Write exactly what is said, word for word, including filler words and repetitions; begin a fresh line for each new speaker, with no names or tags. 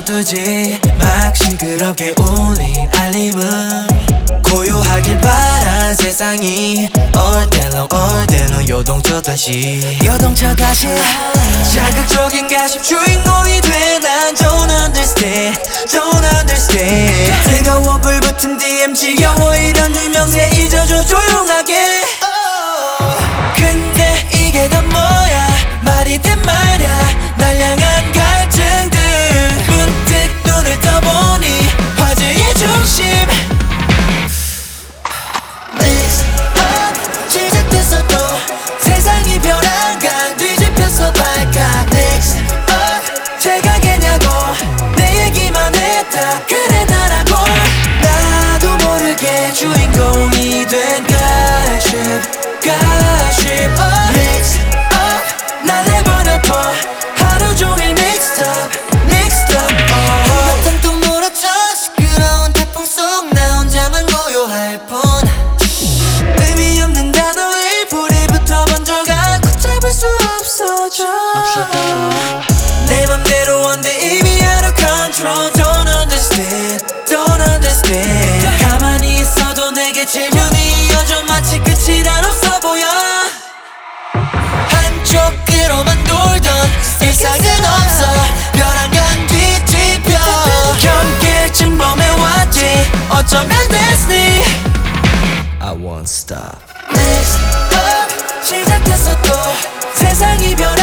서두지 막 시끄럽게 울린 알림은 고요하길 바란 세상이 얼때로 얼때로 요동쳐다시 요동쳐다시 자극적인 가십 주인공이 돼 난 don't understand don't understand 뜨거워 불붙은 디엠 지겨워 이런 유명세 잊어줘 조용하게 근데 이게 다 뭐야 말이 된 말야 날 향한 갈증들 문득 눈을 떠보니 화제의 중심 Mix up 시작됐어 또 세상이 벼랑간 뒤집혔어 발칵 Mix up 제각이냐고 내 얘기만 했다 그래 나라고 나도 모르게 주인공이 된 가십 가십 Mix up 날 내버려둬 하루 종일 mixed up mixed up 한바탕 또 몰아쳐 시끄러운 태풍 속 나 혼자만 고요할 뿐 의미 없는 단어에 불이 붙어 번져가 걷잡을 수 없어져 내 맘대로 원데 이미 out of control Don't understand don't understand 가만히 있어도 내게 질문이 이어져 마치 끝이 난 없어 보여 한쪽으로만 돌던 일상은 없어 벼랑간 뒤집혀 경계쯤 범해왔지 어쩌면 destiny I won't stop Next up 시작됐어 또 세상이 변